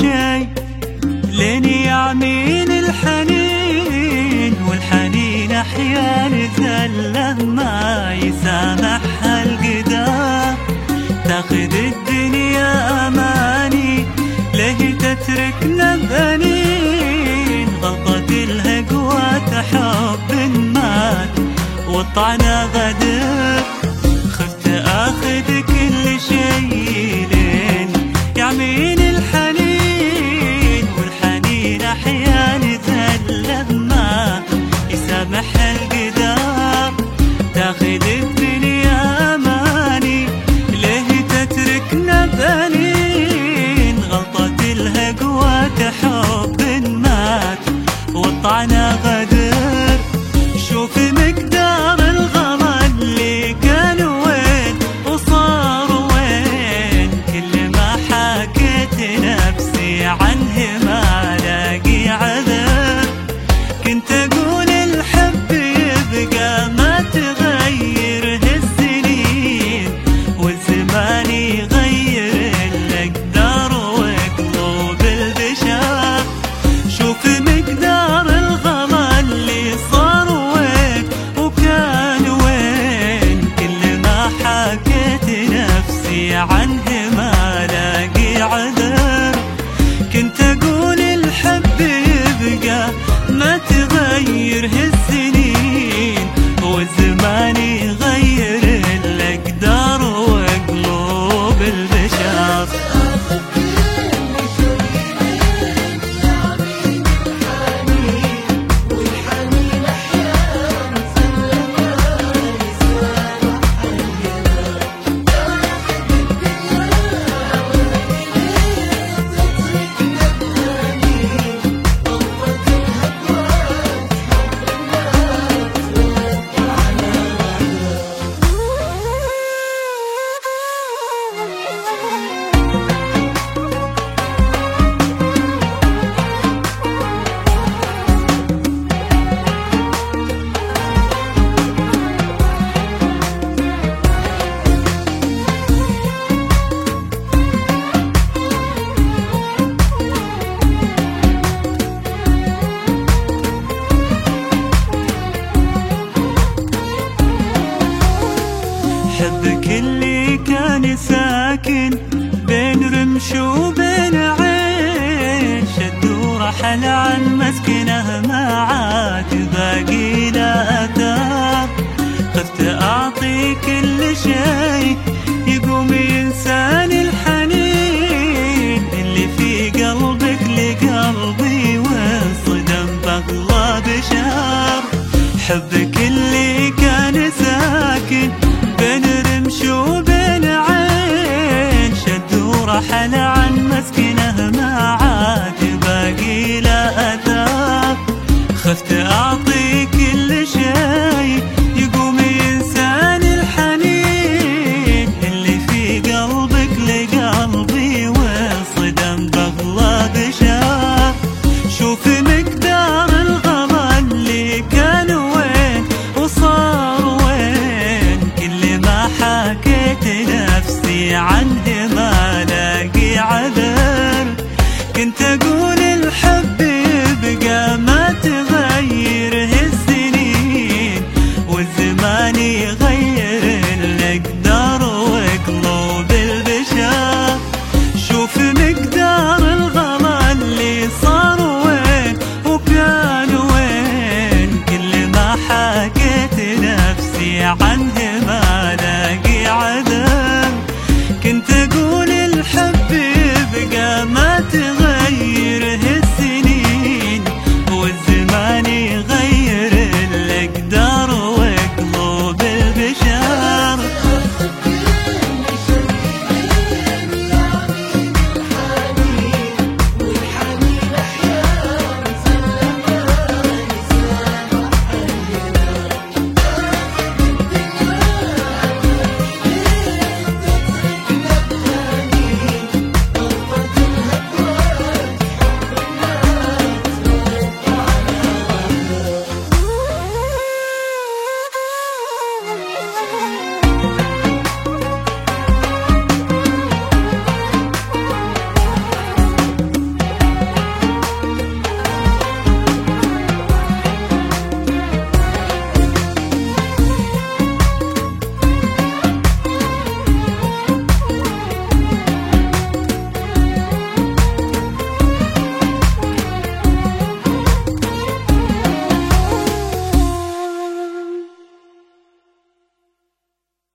شي لين يعمين الحنين، والحنين أحيان زله ما يسامحها القدر. تاخذ الدنيا أماني ليه تتركنا بأنين، غلطة الهقوة حب مات والطعنة غدر. خفت آخذ كل شي لين يعمين الحنين، والحنين أحيان زله ما يسامحها القدر. تاخذ الدنيا أماني ليه تتركنا بأنين، غلطة الهقوة حب مات والطعنة غدر. شوف مقدار الغلا اللي كان وين وصار وين، كل ما حكيت نفسي عنه ما لاقي عذر. كنت أقول الحب يبقى ما تغير هالسنين، والزمان يغير الأقدار وقلوب البشر. شوف مقدار الغلا اللي صار وين وكان وين، كل ما حكيت نفسي عنه ما لاقي عذر. كنت أقول الحب يبقى ما تغير هالسنين، والزمان يغير الأقدار وقلوب البشر. حبك اللي كان ساكن بين رمش وبين عين، شد ورحل عن مسكنه ما عاد باقي لا أثر. خفت أعطي كل شي يقوم ينساني الحنين، اللي في قلبك لقلبي وانصدم بأغلى بشر. حبك اللي كان ساكن بين رمش وبين عين، شد ورحل عن مسكنه ما عاد باقي لا أثر. خفت أعطي كل شي يقوم ينساني الحنين، اللي في قلبك لقلبي وانصدم بأغلى بشر. شوف مقدار الغلا اللي كان وين وصار وين، كل ما حكيت نفسي عنه ما لاقي عذر. كنت أقول